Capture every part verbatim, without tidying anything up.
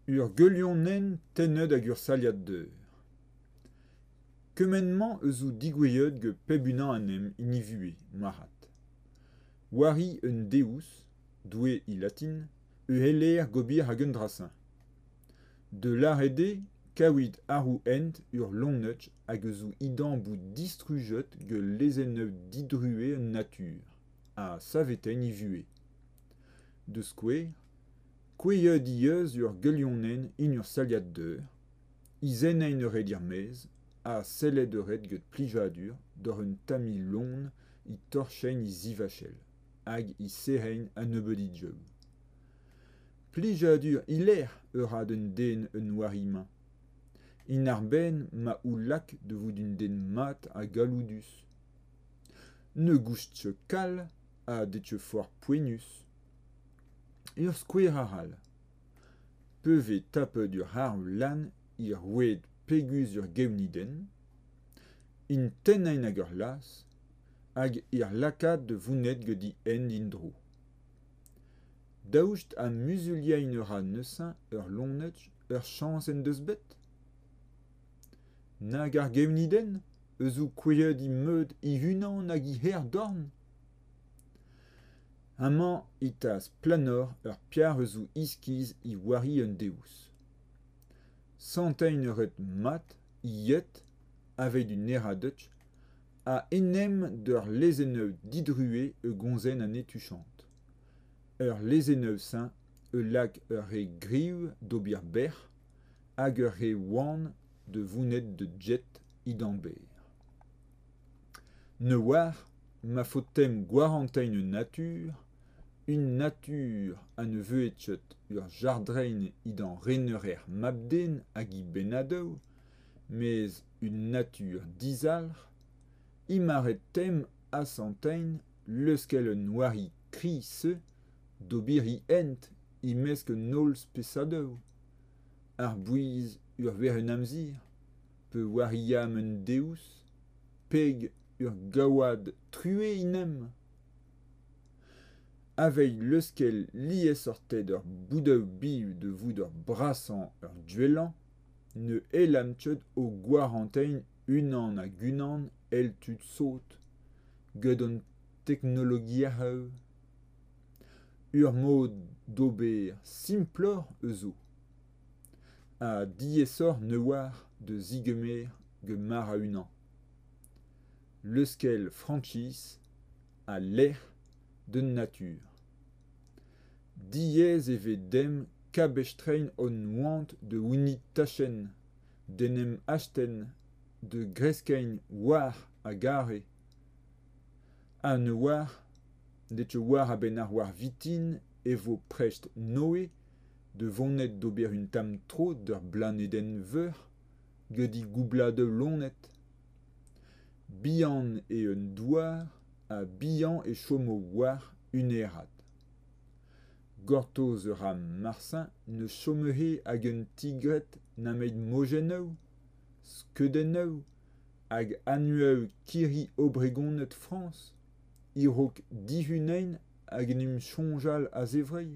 Ur gueulionen tened hag ur saliad deur. Kemennement eus ou digoueod ge pebunañ anem inivue, marat. Wari un deus, doué i latin, e heller gobir hag un drasin. De l'arrede, kawid arou ent ur longneutch hag eus ou idan bout distrujet ge lezeneu didrue un natur, a savetein ivue. De skouer, koueud ieuz ur gueulionen in ur saliad deur, izenein eur dir mez, a sellet euret get plijadur d'or un tami lon i torchein i zivachel, hag i serein a nebeudi djeub. Plijadur iler eura d'un den un warimañ. In ar ben ma ou lak de vout un den mat a galoudus. Ne goustche kal a detche for poenus. Ur skouer aral. Peuve tapet ur har lan ir roued pegus ur geuniden, in tenañ hag ur las, hag ir lakad de vounet gedi end indro. Daoust a muzuliañ eura neuze ur longneutch ur chans en deus bet? Nag ar geuniden, eus ou koueud i meud i hunan hag i her dorn? Amañ itas planor ur piar eus ou iskiz i wari un deus. Santein euret mat, i yet, avec du neradetch, a enem d'ur lezeneu didrue e gonzen an etuchant. Ur lezeneu saint, e lag ur re griv d'ober ber, hag ur re wan de vounet de jet idamber. Ne war, ma fotem gwarantein un natur, une nature a ne veuetchet ur jardrein idan renerer mabden hag i benadou, mais une nature dizalr, imaret tem asantein leuskel un wari kri se, d'ober i ent i mesk nol spesadou. Ar bouiz ur ver un amzir, peu wariam un deus, peg ur gawad true inem. Avec leuskel lies sortet ur boudou biv de vout ur brasan ur duellan, ne elamtchet o gwarantein unan hag unan el tud saut, gant an teknologiaou. Ur mod d'ober simplor eus o. A diesor ne war de zigemer ge mar a unan. Leuskel franchis a l'air d'un nature. Diez eve dem kabestrein on want de ounit tachen, denem achten de greskein war a gare. A ne war, detche war a ben ar war vitin e vo prest noe, de vonet d'ober un tam tro d'ur blan eden veur, gedi goublade lonet. Bihan e un douar, a bihan e chomo war un erat. Gortoz ur am marsin ne chomehe hag un tigret nameid mojennou, skedennou, hag annueu kiri obregonet France, irok dihunein hag enim chonjal a zevrei.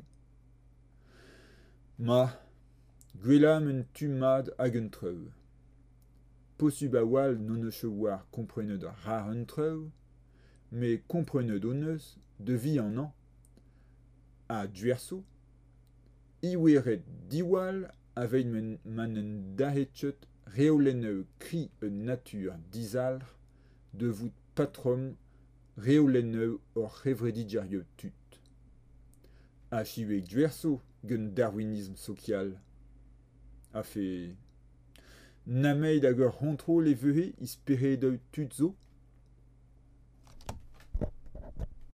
Ma, gwelam un tumad hag un treu. Posub a wal non eus war komprenet ur rar un treu, me komprenet o neus de vi an an. A duerso, iweret diwal avec man en dahetchet reoleneu kri un natur dizalr de vout patrom reoleneu or revredidjarieu tut. A chiweg duerso gen darwinisme social. A fe nameid hag ur kontrol e vehe ispere d'eu tutzo